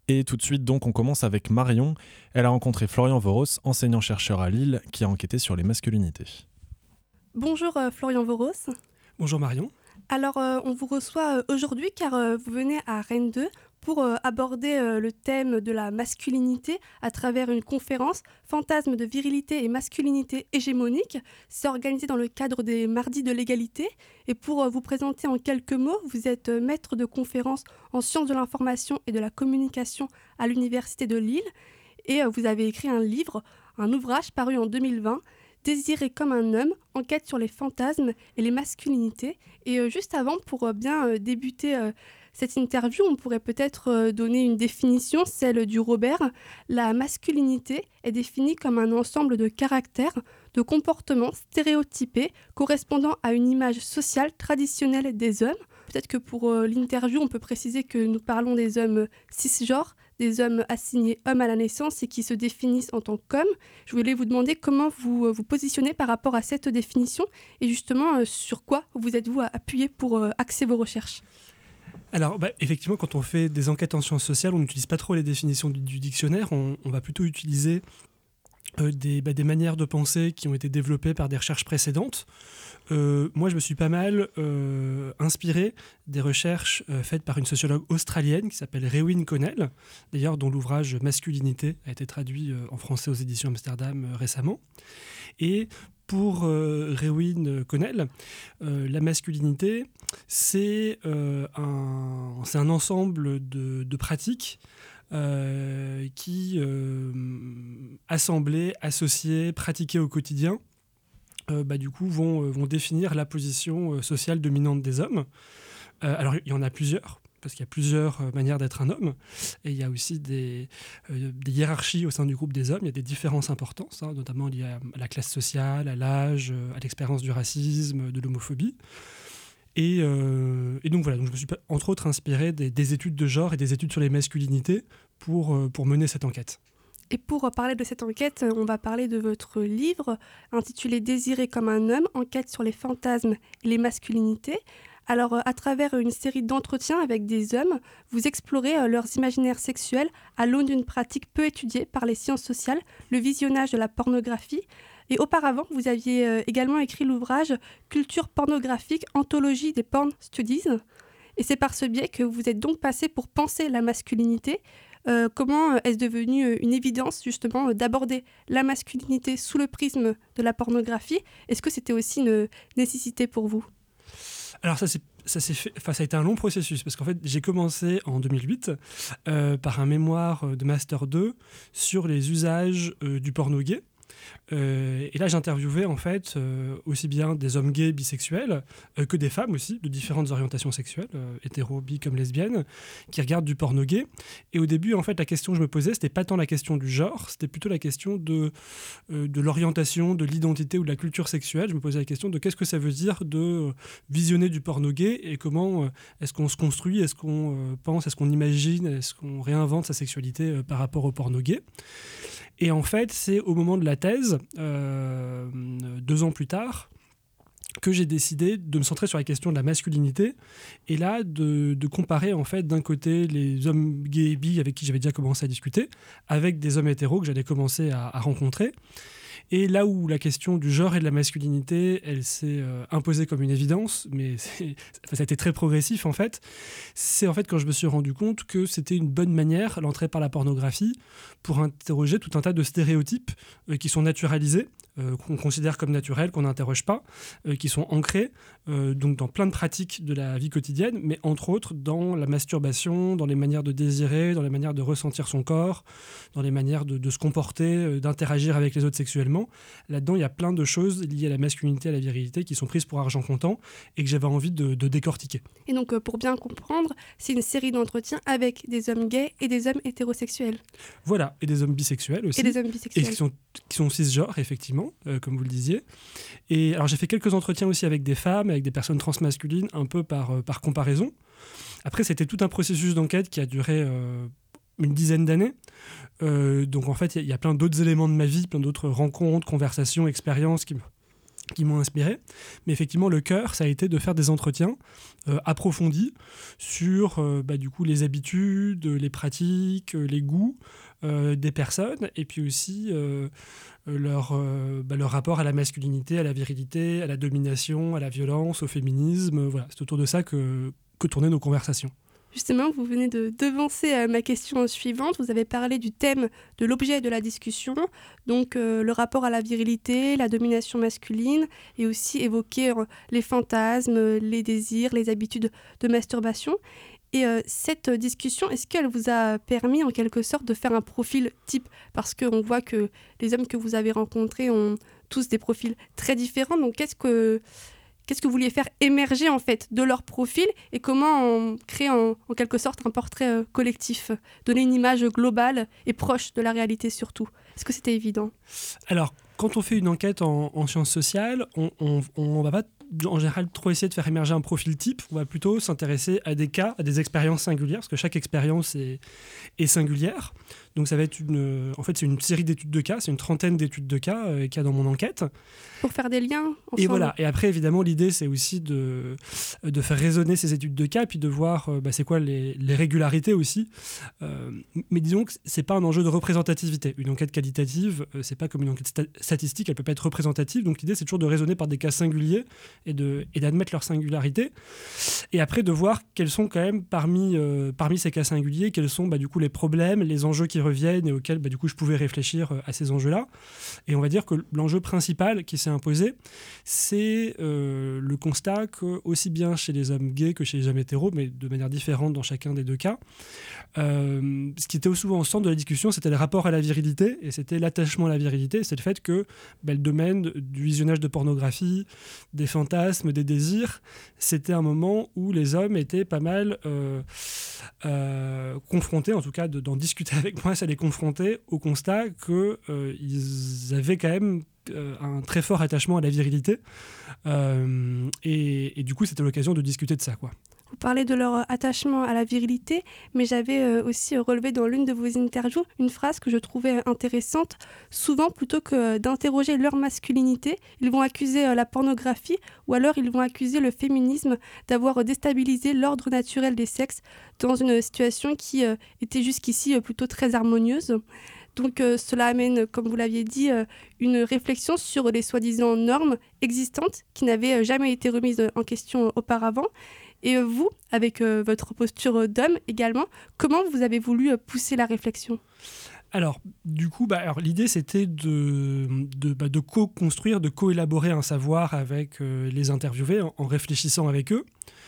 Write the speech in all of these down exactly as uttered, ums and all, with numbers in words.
Et tout de suite, donc, on commence avec Marion. Elle a rencontré Florian Voros, enseignant-chercheur à Lille, qui a enquêté sur les masculinités. Bonjour euh, Florian Voros. Bonjour Marion. Alors euh, on vous reçoit euh, aujourd'hui car euh, vous venez à Rennes deux pour euh, aborder euh, le thème de la masculinité à travers une conférence Fantasmes de virilité et masculinité hégémonique. C'est organisé dans le cadre des Mardis de l'égalité. Et pour euh, vous présenter en quelques mots, vous êtes euh, maître de conférence en sciences de l'information et de la communication à l'Université de Lille. Et euh, vous avez écrit un livre, un ouvrage paru en deux mille vingt, Désiré comme un homme, enquête sur les fantasmes et les masculinités. Et euh, juste avant, pour euh, bien euh, débuter euh, cette interview, on pourrait peut-être euh, donner une définition, celle du Robert. La masculinité est définie comme un ensemble de caractères, de comportements stéréotypés correspondant à une image sociale traditionnelle des hommes. Peut-être que pour euh, l'interview, on peut préciser que nous parlons des hommes cisgenres, des hommes assignés hommes à la naissance et qui se définissent en tant qu'hommes. Je voulais vous demander comment vous euh, vous positionnez par rapport à cette définition et justement euh, sur quoi vous êtes-vous appuyé pour euh, axer vos recherches. Alors bah, effectivement, quand on fait des enquêtes en sciences sociales, on n'utilise pas trop les définitions du, du dictionnaire, on, on va plutôt utiliser euh, des, bah, des manières de penser qui ont été développées par des recherches précédentes. Euh, moi, je me suis pas mal euh, inspiré des recherches euh, faites par une sociologue australienne qui s'appelle Rewin Connell, d'ailleurs dont l'ouvrage Masculinité a été traduit euh, en français aux éditions Amsterdam euh, récemment. Et pour euh, Rewin Connell, euh, la masculinité, c'est, euh, un, c'est un ensemble de, de pratiques euh, qui, euh, assemblées, associées, pratiquées au quotidien, Euh, bah, du coup, vont, euh, vont définir la position euh, sociale dominante des hommes. Euh, alors, il y en a plusieurs, parce qu'il y a plusieurs euh, manières d'être un homme, et il y a aussi des, euh, des hiérarchies au sein du groupe des hommes. Il y a des différences importantes, hein, notamment liées à, à la classe sociale, à l'âge, euh, à l'expérience du racisme, de l'homophobie. Et, euh, et donc voilà, donc je me suis entre autres inspiré des, des études de genre et des études sur les masculinités pour, euh, pour mener cette enquête. Et pour parler de cette enquête, on va parler de votre livre intitulé Désiré comme un homme, enquête sur les fantasmes et les masculinités. Alors, à travers une série d'entretiens avec des hommes, vous explorez leurs imaginaires sexuels à l'aune d'une pratique peu étudiée par les sciences sociales, le visionnage de la pornographie. Et auparavant, vous aviez également écrit l'ouvrage Culture pornographique, anthologie des porn studies. Et c'est par ce biais que vous êtes donc passé pour penser la masculinité. Euh, comment est-ce devenu une évidence justement d'aborder la masculinité sous le prisme de la pornographie ? Est-ce que c'était aussi une nécessité pour vous ? Alors ça, c'est, ça, s'est fait, enfin, ça a été un long processus, parce qu'en fait, j'ai commencé en deux mille huit euh, par un mémoire de Master deux sur les usages euh, du porno gay. Euh, et là, j'interviewais en fait euh, aussi bien des hommes gays, bisexuels, euh, que des femmes aussi, de différentes orientations sexuelles, euh, hétéro, bi comme lesbiennes, qui regardent du porno gay. Et au début, en fait, la question que je me posais, c'était pas tant la question du genre, c'était plutôt la question de, euh, de l'orientation, de l'identité ou de la culture sexuelle. Je me posais la question de qu'est-ce que ça veut dire de euh, visionner du porno gay et comment euh, est-ce qu'on se construit, est-ce qu'on euh, pense, est-ce qu'on imagine, est-ce qu'on réinvente sa sexualité euh, par rapport au porno gay. Et en fait, c'est au moment de la thèse, euh, deux ans plus tard, que j'ai décidé de me centrer sur la question de la masculinité et là de, de comparer en fait d'un côté les hommes gays et bi avec qui j'avais déjà commencé à discuter avec des hommes hétéros que j'allais commencer à, à rencontrer. Et là où la question du genre et de la masculinité, elle s'est euh, imposée comme une évidence, mais c'est, ça a été très progressif en fait, c'est en fait quand je me suis rendu compte que c'était une bonne manière, l'entrée par la pornographie, pour interroger tout un tas de stéréotypes euh, qui sont naturalisés, euh, qu'on considère comme naturels, qu'on n'interroge pas, euh, qui sont ancrés euh, donc dans plein de pratiques de la vie quotidienne, mais entre autres dans la masturbation, dans les manières de désirer, dans les manières de ressentir son corps, dans les manières de, de se comporter, euh, d'interagir avec les autres sexuellement. Là-dedans, il y a plein de choses liées à la masculinité, à la virilité, qui sont prises pour argent comptant et que j'avais envie de, de décortiquer. Et donc, euh, pour bien comprendre, c'est une série d'entretiens avec des hommes gays et des hommes hétérosexuels. Voilà, et des hommes bisexuels aussi. Et des hommes bisexuels. Et qui sont, qui sont cisgenres, effectivement, euh, comme vous le disiez. Et alors, j'ai fait quelques entretiens aussi avec des femmes, avec des personnes transmasculines, un peu par, euh, par comparaison. Après, c'était tout un processus d'enquête qui a duré euh, une dizaine d'années. Euh, donc, en fait, il y, y a plein d'autres éléments de ma vie, plein d'autres rencontres, conversations, expériences qui me qui m'ont inspiré. Mais effectivement, le cœur, ça a été de faire des entretiens euh, approfondis sur euh, bah, du coup, les habitudes, les pratiques, les goûts euh, des personnes, et puis aussi euh, leur, euh, bah, leur rapport à la masculinité, à la virilité, à la domination, à la violence, au féminisme. Voilà, c'est autour de ça que, que tournaient nos conversations. Justement, vous venez de devancer euh, ma question suivante. Vous avez parlé du thème de l'objet de la discussion, donc euh, le rapport à la virilité, la domination masculine, et aussi évoquer euh, les fantasmes, les désirs, les habitudes de masturbation. Et euh, cette discussion, est-ce qu'elle vous a permis en quelque sorte de faire un profil type ? Parce qu'on voit que les hommes que vous avez rencontrés ont tous des profils très différents. Donc qu'est-ce que... Qu'est-ce que vous vouliez faire émerger en fait de leur profil et comment on crée en, en quelque sorte un portrait euh, collectif, donner une image globale et proche de la réalité surtout. Est-ce que c'était évident ? Alors, quand on fait une enquête en, en sciences sociales, on ne va pas en général trop essayer de faire émerger un profil type, on va plutôt s'intéresser à des cas, à des expériences singulières, parce que chaque expérience est, est singulière. Donc ça va être une, en fait, c'est une série d'études de cas, c'est une trentaine d'études de cas euh, qu'il y a dans mon enquête. Pour faire des liens ensemble. Et voilà. Et après, évidemment, l'idée, c'est aussi de, de faire résonner ces études de cas, puis de voir euh, bah, c'est quoi les, les régularités aussi. Euh, mais disons que c'est pas un enjeu de représentativité. Une enquête qualitative, euh, c'est pas comme une enquête sta- statistique, elle peut pas être représentative. Donc l'idée, c'est toujours de raisonner par des cas singuliers et, de, et d'admettre leur singularité. Et après, de voir quels sont quand même parmi, euh, parmi ces cas singuliers, quels sont bah, du coup les problèmes, les enjeux qui reviennent et auxquels bah, du coup je pouvais réfléchir à ces enjeux-là. Et on va dire que l'enjeu principal qui s'est imposé, c'est euh, le constat que aussi bien chez les hommes gays que chez les hommes hétéros, mais de manière différente dans chacun des deux cas, euh, ce qui était souvent au centre de la discussion, c'était le rapport à la virilité et c'était l'attachement à la virilité. C'est le fait que bah, le domaine du visionnage de pornographie, des fantasmes, des désirs, c'était un moment où les hommes étaient pas mal euh, euh, confrontés, en tout cas de, d'en discuter avec moi, ça les confrontait au constat qu'ils euh, avaient quand même euh, un très fort attachement à la virilité. Euh, et, et du coup, c'était l'occasion de discuter de ça, quoi. Vous parlez de leur attachement à la virilité, mais j'avais euh, aussi relevé dans l'une de vos interviews une phrase que je trouvais intéressante. Souvent, plutôt que d'interroger leur masculinité, ils vont accuser euh, la pornographie ou alors ils vont accuser le féminisme d'avoir déstabilisé l'ordre naturel des sexes dans une situation qui euh, était jusqu'ici euh, plutôt très harmonieuse. Donc euh, cela amène, comme vous l'aviez dit, euh, une réflexion sur les soi-disant normes existantes qui n'avaient euh, jamais été remises en question euh, auparavant. Et euh, vous, avec euh, votre posture d'homme également, comment vous avez voulu euh, pousser la réflexion ? Alors, du coup, bah, alors, l'idée, c'était de, de, bah, de co-construire, de co-élaborer un savoir avec euh, les interviewés en, en réfléchissant avec eux.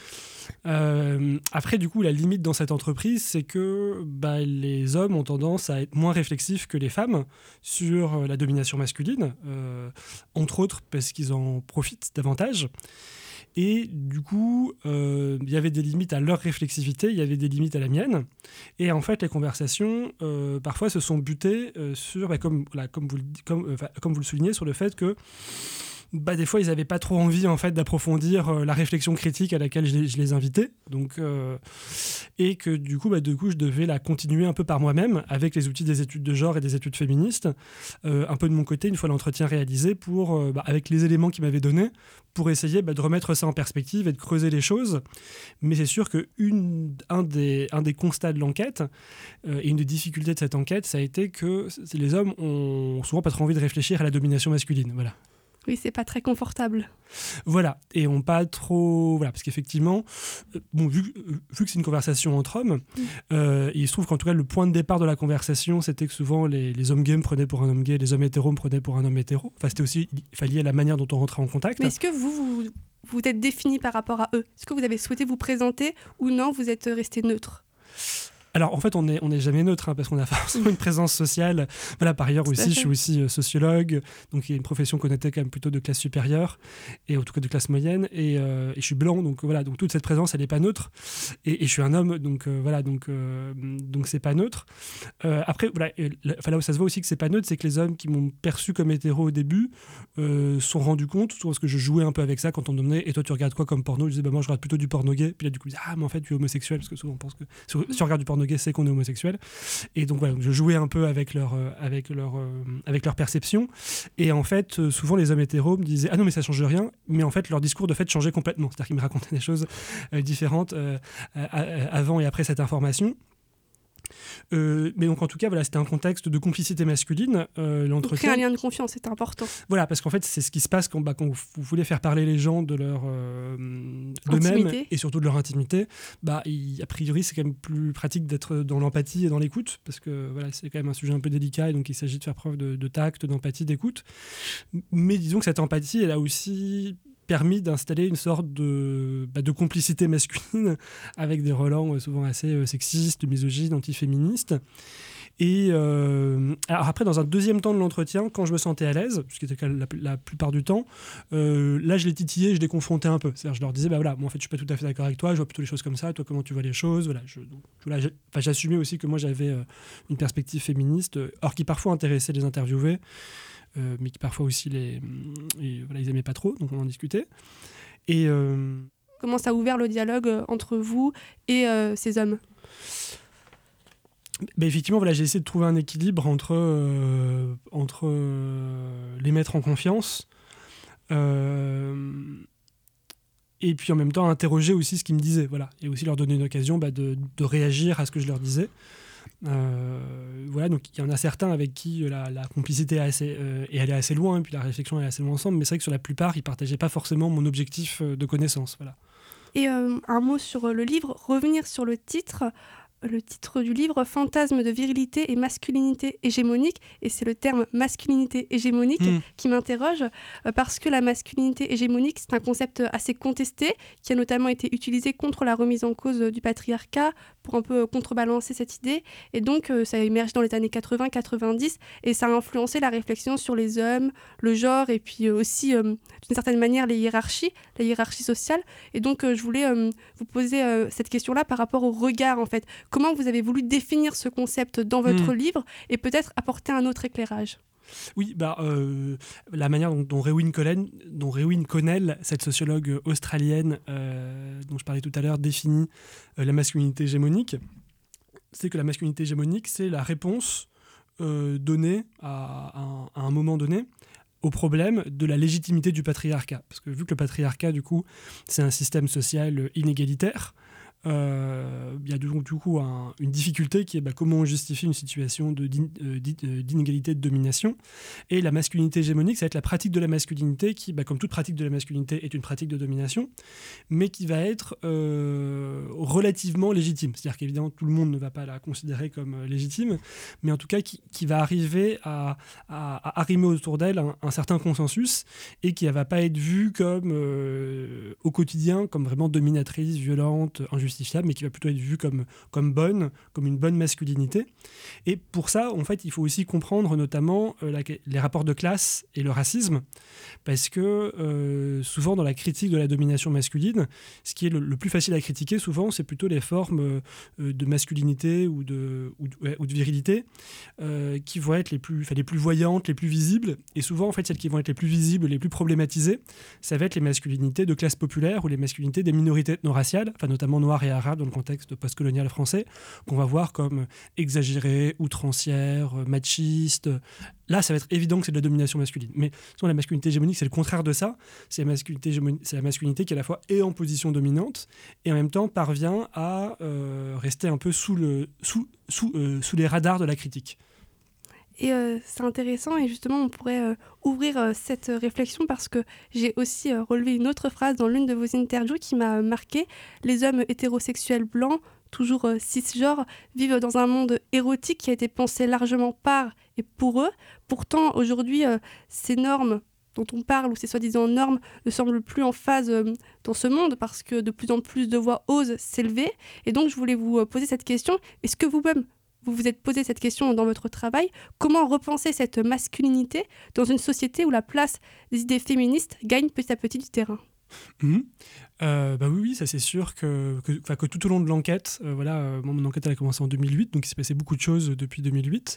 Euh, après, du coup, la limite dans cette entreprise, c'est que bah, les hommes ont tendance à être moins réflexifs que les femmes sur euh, la domination masculine, euh, entre autres parce qu'ils en profitent davantage. Et du coup, il euh, y avait des limites à leur réflexivité, il y avait des limites à la mienne. Et en fait, les conversations, euh, parfois, se sont butées euh, sur, bah, comme, là, comme, vous le, comme, euh, comme vous le soulignez, sur le fait que bah, des fois, ils n'avaient pas trop envie en fait, d'approfondir euh, la réflexion critique à laquelle je les, je les invitais. Donc, euh, et que du coup, bah, du coup, je devais la continuer un peu par moi-même, avec les outils des études de genre et des études féministes, euh, un peu de mon côté, une fois l'entretien réalisé, pour, euh, bah, avec les éléments qu'ils m'avaient donnés, pour essayer bah, de remettre ça en perspective et de creuser les choses. Mais c'est sûr qu'un des, un des constats de l'enquête, euh, et une des difficultés de cette enquête, ça a été que les hommes ont souvent pas trop envie de réfléchir à la domination masculine. Voilà. Oui, c'est pas très confortable. Voilà, et on pas trop... Voilà, parce qu'effectivement, euh, bon, vu, vu que c'est une conversation entre hommes, mmh. euh, il se trouve qu'en tout cas, le point de départ de la conversation, c'était que souvent, les, les hommes gays me prenaient pour un homme gay, les hommes hétéros me prenaient pour un homme hétéro. Enfin, c'était aussi... Il fallait à la manière dont on rentrait en contact. Mais est-ce que vous, vous, vous êtes défini par rapport à eux ? Est-ce que vous avez souhaité vous présenter ou non, vous êtes resté neutre ? Alors, en fait, on n'est on est jamais neutre, hein, parce qu'on a forcément une présence sociale. Voilà, par ailleurs aussi, je suis aussi euh, sociologue, donc il y a une profession qu'on était quand même plutôt de classe supérieure, et en tout cas de classe moyenne, et, euh, et je suis blanc, donc voilà, donc toute cette présence, elle n'est pas neutre, et, et je suis un homme, donc euh, voilà, donc, euh, donc c'est pas neutre. Euh, après, voilà, là, là où ça se voit aussi que c'est pas neutre, c'est que les hommes qui m'ont perçu comme hétéro au début euh, se sont rendus compte, parce que je jouais un peu avec ça quand on me demandait, et toi tu regardes quoi comme porno ? Je disais, bah moi je regarde plutôt du porno gay, puis là du coup, je disais, ah mais en fait tu es homosexuel, parce que souvent on pense que si on regarde du porno porno gay, c'est qu'on est homosexuel. Et donc voilà, je jouais un peu avec leur, euh, avec leur, euh, avec leur perception. Et en fait, euh, souvent les hommes hétéros me disaient « Ah non, mais ça change rien ». Mais en fait, leur discours de fait changeait complètement. C'est-à-dire qu'ils me racontaient des choses euh, différentes euh, euh, avant et après cette information. Euh, mais donc en tout cas voilà, c'était un contexte de complicité masculine, euh, l'entretien. Créer un lien de confiance, c'est important. Voilà, parce qu'en fait c'est ce qui se passe quand, bah, quand vous, vous voulez faire parler les gens de leur euh, d'eux-mêmes et surtout de leur intimité. Bah, il, a priori c'est quand même plus pratique d'être dans l'empathie et dans l'écoute, parce que voilà, c'est quand même un sujet un peu délicat et donc il s'agit de faire preuve de, de tact, d'empathie, d'écoute. Mais disons que cette empathie elle a aussi permis d'installer une sorte de, bah, de complicité masculine avec des relents souvent assez euh, sexistes, misogynes, antiféministes. Et euh, alors après, dans un deuxième temps de l'entretien, quand je me sentais à l'aise, ce qui était la, la plupart du temps, euh, là je les titillais, je les confrontais un peu. C'est-à-dire je leur disais, bah voilà, moi en fait je suis pas tout à fait d'accord avec toi, je vois plutôt les choses comme ça, toi comment tu vois les choses. Voilà, je, donc, voilà, j'assumais aussi que moi j'avais euh, une perspective féministe, or qui parfois intéressait les interviewés. Euh, mais qui parfois aussi les, et, voilà, ils aimaient pas trop, donc on en discutait. Et euh... comment ça a ouvert le dialogue entre vous et euh, ces hommes? Ben effectivement, voilà, j'ai essayé de trouver un équilibre entre, euh, entre euh, les mettre en confiance euh, et puis en même temps interroger aussi ce qu'ils me disaient, voilà, et aussi leur donner une occasion bah, de, de réagir à ce que je leur disais. Euh, voilà, donc il y en a certains avec qui la, la complicité est assez, euh, est allée assez loin, et puis la réflexion est assez loin ensemble, mais c'est vrai que sur la plupart, ils ne partageaient pas forcément mon objectif de connaissance. Voilà. Et euh, un mot sur le livre, revenir sur le titre. Le titre du livre, Fantasme de virilité et masculinité hégémonique, et c'est le terme masculinité hégémonique mmh. qui m'interroge, euh, parce que la masculinité hégémonique, c'est un concept assez contesté, qui a notamment été utilisé contre la remise en cause du patriarcat, pour un peu contrebalancer cette idée, et donc euh, ça a émergé dans les années quatre-vingts quatre-vingt-dix, et ça a influencé la réflexion sur les hommes, le genre, et puis euh, aussi, euh, d'une certaine manière, les hiérarchies, la hiérarchie sociale, et donc euh, je voulais euh, vous poser euh, cette question-là par rapport au regard, en fait. Comment vous avez voulu définir ce concept dans votre mmh. livre et peut-être apporter un autre éclairage? Oui, bah, euh, la manière dont, dont, Rewin Connell, dont Rewin Connell, cette sociologue australienne euh, dont je parlais tout à l'heure, définit euh, la masculinité hégémonique, c'est que la masculinité hégémonique, c'est la réponse euh, donnée à, à, à un moment donné au problème de la légitimité du patriarcat. Parce que vu que le patriarcat, du coup, c'est un système social inégalitaire, il euh, y a du, du coup un, une difficulté qui est bah, comment on justifie une situation de, d'in, euh, d'inégalité de domination. Et la masculinité hégémonique, ça va être la pratique de la masculinité qui, bah, comme toute pratique de la masculinité, est une pratique de domination, mais qui va être euh, relativement légitime. C'est-à-dire qu'évidemment, tout le monde ne va pas la considérer comme euh, légitime, mais en tout cas qui, qui va arriver à, à, à arrimer autour d'elle un, un certain consensus et qui ne va pas être vue comme, euh, au quotidien, comme vraiment dominatrice, violente, injustifiable, mais qui va plutôt être vue comme, comme bonne, comme une bonne masculinité. Et pour ça, en fait, il faut aussi comprendre notamment euh, la, les rapports de classe et le racisme, parce que euh, souvent dans la critique de la domination masculine, ce qui est le, le plus facile à critiquer souvent, c'est plutôt les formes euh, de masculinité ou de, ou de, ouais, ou de virilité euh, qui vont être les plus, enfin, les plus voyantes, les plus visibles. Et souvent, en fait, celles qui vont être les plus visibles, les plus problématisées, ça va être les masculinités de classe populaire ou les masculinités des minorités ethno-raciales, enfin, notamment noires et arabes dans le contexte post-colonial français, qu'on va voir comme exagérées, outrancières, machistes. Là, ça va être évident que c'est de la domination masculine. Mais sinon, la masculinité hégémonique, c'est le contraire de ça. C'est la masculinité, hégémonique, c'est la masculinité qui, à la fois, est en position dominante et en même temps parvient à euh, rester un peu sous, le, sous, sous, euh, sous les radars de la critique. Et euh, c'est intéressant, et justement on pourrait euh, ouvrir euh, cette réflexion parce que j'ai aussi euh, relevé une autre phrase dans l'une de vos interviews qui m'a marquée. Les hommes hétérosexuels blancs, toujours euh, cisgenres, vivent dans un monde érotique qui a été pensé largement par et pour eux. Pourtant aujourd'hui euh, ces normes dont on parle, ou ces soi-disant normes, ne semblent plus en phase euh, dans ce monde parce que de plus en plus de voix osent s'élever. Et donc je voulais vous euh, poser cette question, est-ce que vous-même vous vous êtes posé cette question dans votre travail, comment repenser cette masculinité dans une société où la place des idées féministes gagne petit à petit du terrain? Mmh. Euh, bah oui, oui, ça c'est sûr que, que, que tout au long de l'enquête, euh, voilà, euh, mon enquête elle a commencé en deux mille huit, donc il s'est passé beaucoup de choses depuis deux mille huit.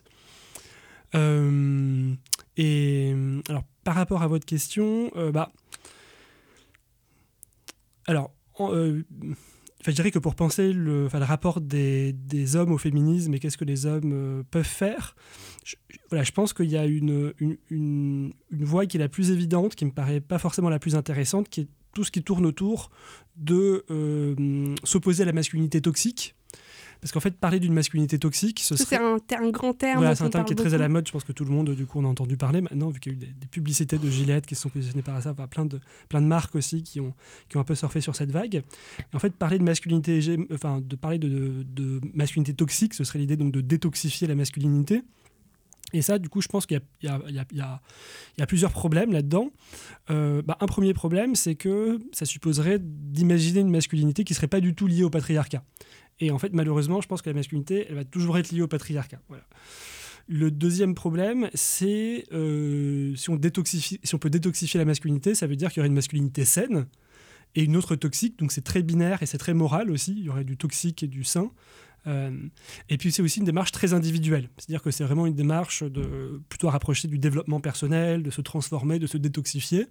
Euh, et alors, par rapport à votre question, euh, bah, alors, euh, enfin, je dirais que pour penser le, enfin, le rapport des, des hommes au féminisme et qu'est-ce que les hommes euh, peuvent faire, je, voilà, je pense qu'il y a une, une, une, une voie qui est la plus évidente, qui me paraît pas forcément la plus intéressante, qui est tout ce qui tourne autour de euh, s'opposer à la masculinité toxique. Parce qu'en fait, parler d'une masculinité toxique, ce serait... C'est un, ter- un grand terme. Voilà, c'est un dont on terme qui est parle très à la beaucoup. mode. Je pense que tout le monde, du coup, on a entendu parler maintenant, vu qu'il y a eu des, des publicités de Gillette qui se sont positionnées par ça, enfin, plein, de, plein de marques aussi qui ont, qui ont un peu surfé sur cette vague. Et en fait, parler de masculinité, hégé- enfin, de parler de, de, de masculinité toxique, ce serait l'idée donc de détoxifier la masculinité. Et ça, du coup, je pense qu'il y a, il y a, il y a, il y a plusieurs problèmes là-dedans. Euh, bah, un premier problème, c'est que ça supposerait d'imaginer une masculinité qui ne serait pas du tout liée au patriarcat. Et en fait, malheureusement, je pense que la masculinité, elle va toujours être liée au patriarcat. Voilà. Le deuxième problème, c'est euh, si, on détoxifie, si on peut détoxifier la masculinité, ça veut dire qu'il y aurait une masculinité saine et une autre toxique. Donc c'est très binaire et c'est très moral aussi. Il y aurait du toxique et du sain. Euh, et puis c'est aussi une démarche très individuelle. C'est-à-dire que c'est vraiment une démarche de, plutôt à rapprocher du développement personnel, de se transformer, de se détoxifier.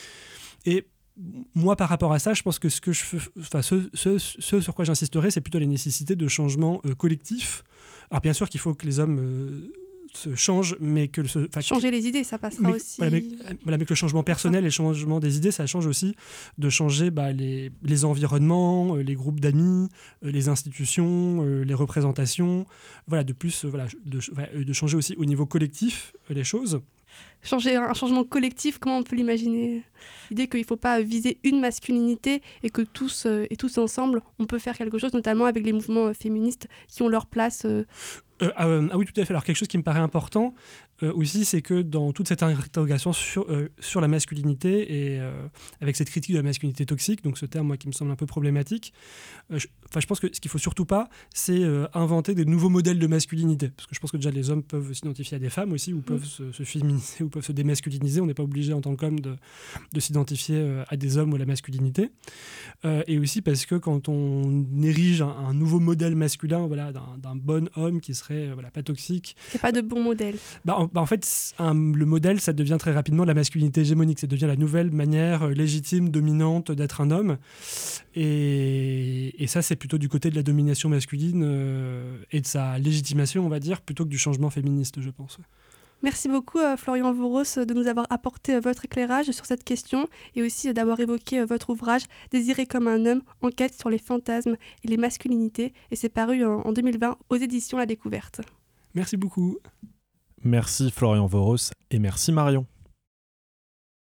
Et moi, par rapport à ça, je pense que ce, que je, enfin, ce, ce, ce sur quoi j'insisterai, c'est plutôt la nécessité de changements euh, collectifs. Alors bien sûr qu'il faut que les hommes euh, se changent, mais que... Ce, Changer les idées, ça passera mais, aussi... Voilà mais, voilà, mais que le changement personnel et le changement des idées, ça change aussi de changer bah, les, les environnements, euh, les groupes d'amis, euh, les institutions, euh, les représentations. Voilà, de plus, euh, voilà, de, de changer aussi au niveau collectif euh, les choses. Changer un changement collectif, comment on peut l'imaginer ? L'idée qu'il ne faut pas viser une masculinité et que tous euh, et tous ensemble, on peut faire quelque chose, notamment avec les mouvements euh, féministes qui ont leur place. Euh... Euh, euh, ah oui, tout à fait. Alors quelque chose qui me paraît important euh, aussi, c'est que dans toute cette interrogation sur, euh, sur la masculinité et euh, avec cette critique de la masculinité toxique, donc ce terme moi qui me semble un peu problématique, euh, je, je pense que ce qu'il faut surtout pas, c'est euh, inventer des nouveaux modèles de masculinité, parce que je pense que déjà les hommes peuvent s'identifier à des femmes aussi, ou peuvent mmh. se, se féminiser, ou peuvent se démasculiniser. On n'est pas obligé en tant qu'homme de, de s'identifier euh, à des hommes ou à la masculinité. Euh, et aussi parce que quand on érige un, un nouveau modèle masculin, voilà, d'un, d'un bon homme qui serait euh, voilà, pas toxique. Il n'y a pas de bon modèle. Bah, en, bah en fait, un, le modèle, ça devient très rapidement la masculinité hégémonique. Ça devient la nouvelle manière euh, légitime, dominante d'être un homme. Et, et ça, c'est plutôt du côté de la domination masculine euh, et de sa légitimation, on va dire, plutôt que du changement féministe, je pense. Merci beaucoup euh, Florian Voros de nous avoir apporté euh, votre éclairage sur cette question et aussi euh, d'avoir évoqué euh, votre ouvrage « Désiré comme un homme, enquête sur les fantasmes et les masculinités » et c'est paru en, en deux mille vingt aux éditions La Découverte. Merci beaucoup. Merci Florian Voros et merci Marion.